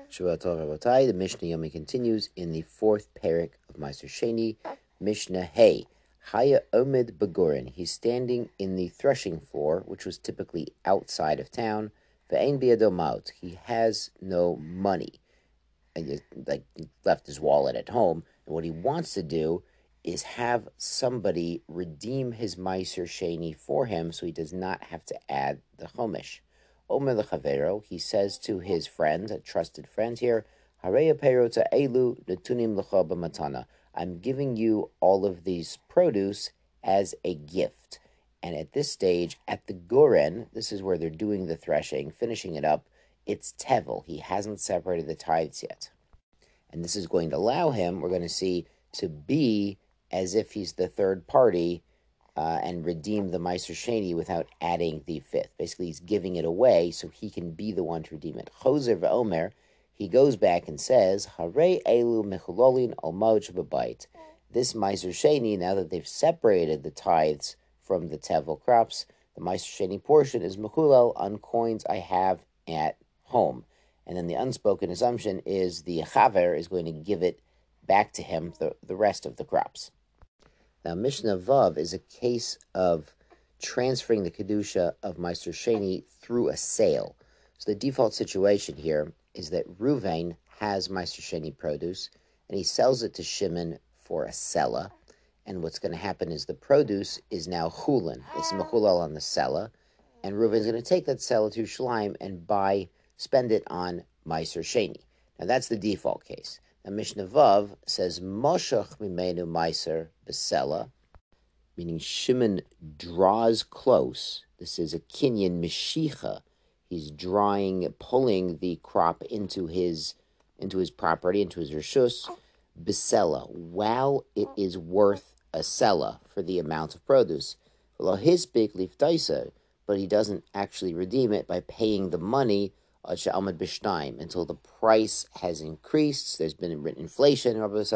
Shabbat Tov Rabotai. The Mishnah Yomi continues in the fourth parak of Meiser Sheni. Mishnah Hey. Haya Omed Begorin. He's standing in the threshing floor, which was typically outside of town. Ve'ein biado maut. He has no money. And he left his wallet at home. And what he wants to do is have somebody redeem his Meiser Sheni for him so he does not have to add the Chomish. Omer lechavero, he says to his friend, a trusted friend here, Hareya perota elu netunim lecha b'matana. I'm giving you all of these produce as a gift. And at this stage, at the Goren, this is where they're doing the threshing, finishing it up, it's tevel. He hasn't separated the tithes yet. And this is going to allow him, we're going to see, to be as if he's the third party and redeem the Meiser Sheni without adding the fifth. Basically, he's giving it away so he can be the one to redeem it. Choser v'omer, he goes back and says, Harei elu mechulolin al ma'od shebebayit. This Meiser Sheni, now that they've separated the tithes from the tevel crops, the Meiser Sheni portion is mechulal on coins I have at home. And then the unspoken assumption is the chaver is going to give it back to him, the rest of the crops. Now, Mishnah Vav is a case of transferring the Kedusha of Meiser Sheni through a sale. So the default situation here is that Ruvain has Meiser Sheni produce, and he sells it to Shimon for a sela. And what's going to happen is the produce is now chulin. It's mechulal on the sela, and Ruvain's going to take that sela to Yerushalayim and spend it on Meiser Sheni. Now, that's the default case. Now, Mishnah Vav says, Moshach mimenu meiser besela, meaning Shimon draws close. This is a kinyan meshicha. He's pulling the crop into his property, into his reshus, besela, while it is worth a sela for the amount of produce. Lo hisbik liftaisa, but he doesn't actually redeem it by paying the money until the price has increased. There's been inflation,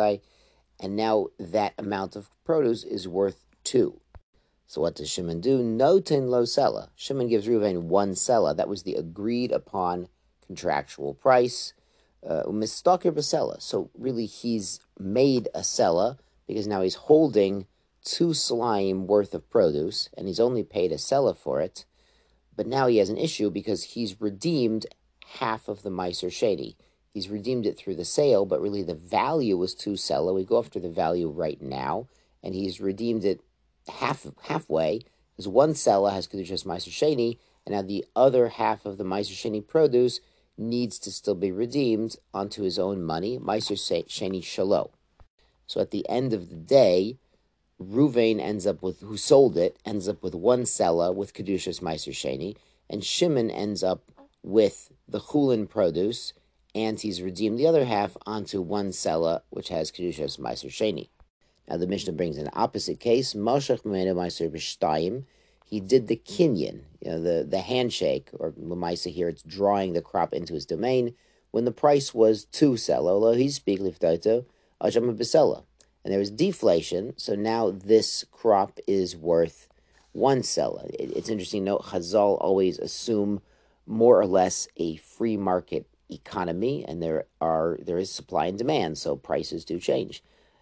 and now that amount of produce is worth 2. So what does Shimon do? Noten lo sela. Shimon gives Reuven 1 sela. That was the agreed upon contractual price. Mistaker b'sela. So really he's made a sela because now he's holding 2 selaim worth of produce, and he's only paid a sela for it. But now he has an issue because he's redeemed half of the Meiser Sheni. He's redeemed it through the sale, but really the value was 2 sela. We go after the value right now, and he's redeemed it halfway. Because 1 sela has Kedushas Meiser Sheni, and now the other half of the Meiser Sheni produce needs to still be redeemed onto his own money, Meiser Sheni Shalo. So at the end of the day, Ruvain who sold it, ends up with 1 sela with Kedushas Meiser Sheni, and Shimon ends up with the chulin produce, and he's redeemed the other half onto 1 sela, which has Kedushas Meiser Sheni. Now the Mishnah brings an opposite case. Moshach Memenu Meiser B'shtayim. He did the kinyan, the handshake, or Lamaisa here, it's drawing the crop into his domain, when the price was 2 sela. Lo he speak liftaito, ajama b'sela. And there was deflation, so now this crop is worth 1 sela. It's interesting to note, Chazal always assume more or less a free market economy, and there is supply and demand, so prices do change.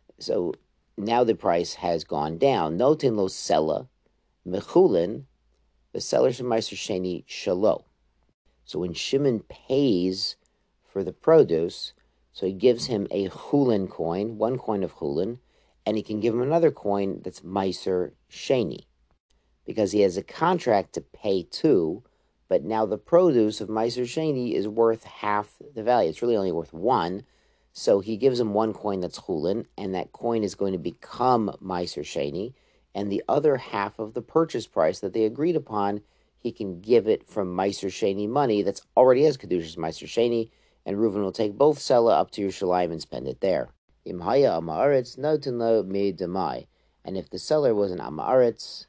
So now the price has gone down. Notin lo sela, mechulin, the seller from Meiser Sheni shalo. So when Shimon pays for the produce, so he gives him a chulin coin, 1 coin of chulin, and he can give him another coin that's Meiser Sheni, because he has a contract to pay 2, but now the produce of Meiser Sheni is worth half the value. It's really only worth 1, so he gives him 1 coin that's chulin, and that coin is going to become Meiser Sheni, and the other half of the purchase price that they agreed upon, he can give it from Meiser Sheni money that's already has Kedushas Meiser Sheni, and Reuven will take both sela up to Yerushalayim and spend it there. Imhaya amaretz noten lo midamai. And if the seller was an amaretz,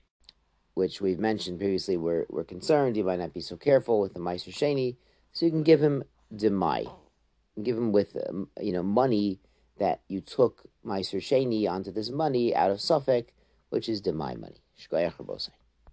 which we've mentioned previously, we're concerned, you might not be so careful with the Meiser Sheni, so you can give him demai. Give him with money that you took Meiser Sheni onto this money out of Suffolk, which is demai money. Shkoyach Rabosai.